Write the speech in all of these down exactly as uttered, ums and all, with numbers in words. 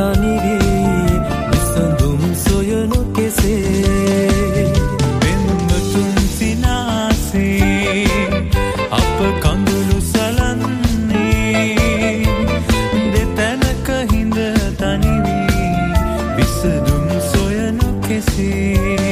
තනිවී විසඳුම් සොයනු කෙසේ පෙම්වතුන් සිනාසේ අප කඳුළු සලන්නේ දෙතැනක හිඳ තනිවී විසඳුම් සොයනු කෙසේ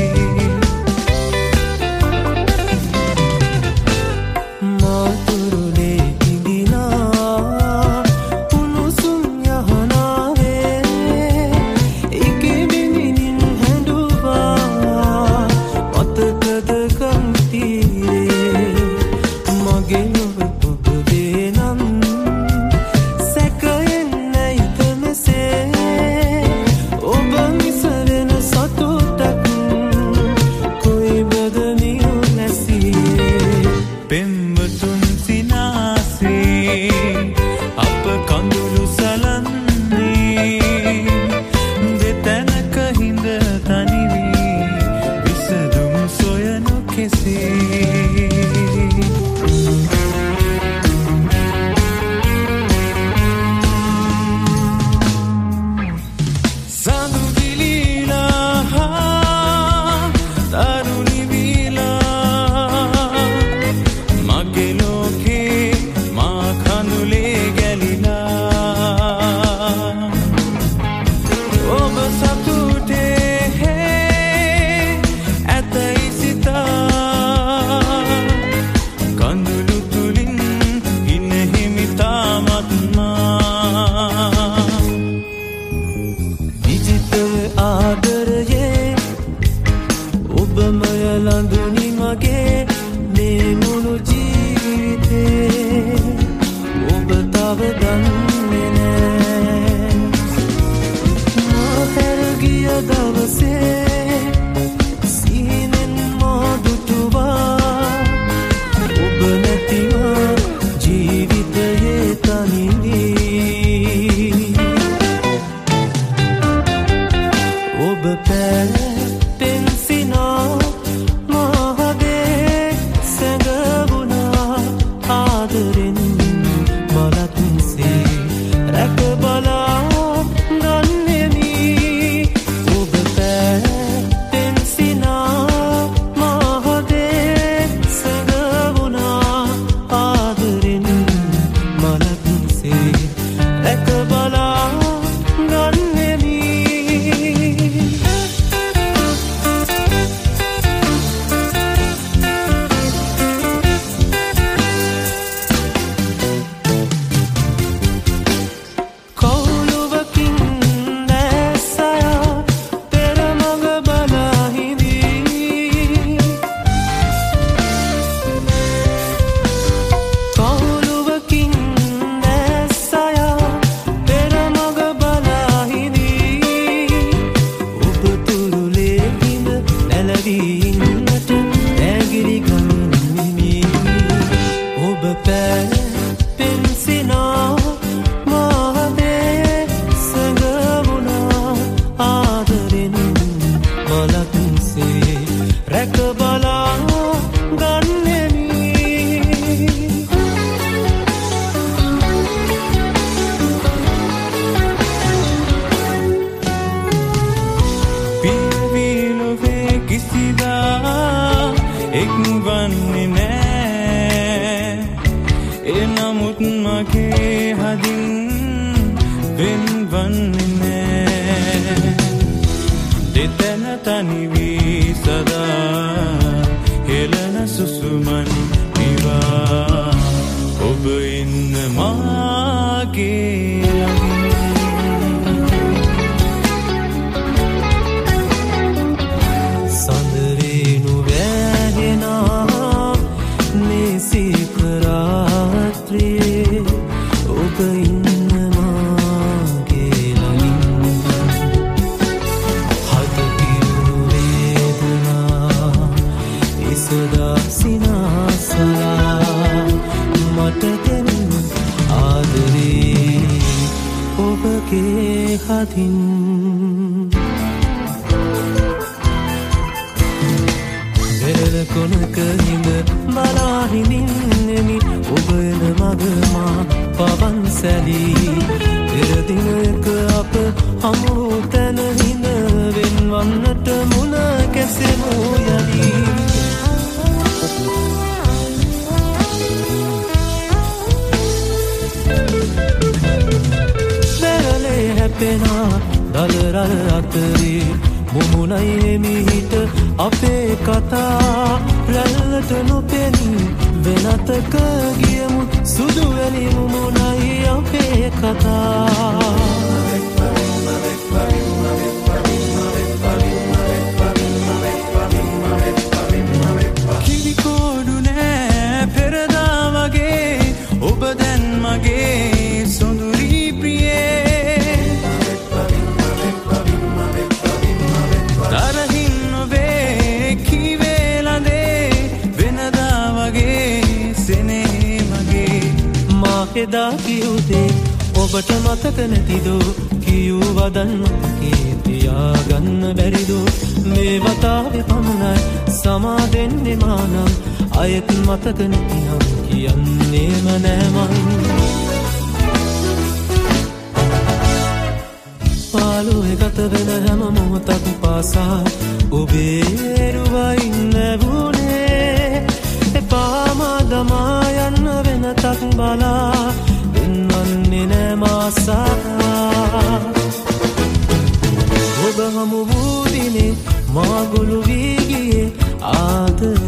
කොනක හිඳ බලා හිඳින්නෙමි ඔබ එන මග මා පවන් සැලී පෙර දිනක අප දෙනා දලරල් අතරේ මුමුණයි එමිහිට අපේ කතා රැල්ලට නොපෙනී වෙනතක ගියමු සුදු වැලි මුමුණයි අපේ කතා කිරිකෝඩු නෑ පෙරදා වගේ ඔබ දැන් මගේ සොඳුරී ප්‍රියේ තරහින් නොවේ කිවේලදේ වෙනදා වගේ සෙනේ මගේ මා එදා කිව්දේ ඔබට මතක නැතිදෝ කියූ වදන් මතකේ තියාගන්න බැරිදෝ මේ වතාවේ පමණයි සමා දෙන්නේ මානම් අයත් මතක නැතිනම් කියන්නේම නෑ මං පාළුවේ ගත වෙන හැම මොහොතක් පාසා ඔබේ රුවයින් ලැබුණේ එපා මා දමා යන්න වෙනතක් බලා දෙන්වන්නේ නෑ මාසා ඔබ හමු වූ දිනේ මා ගොළු වී ගියේ ආදරේ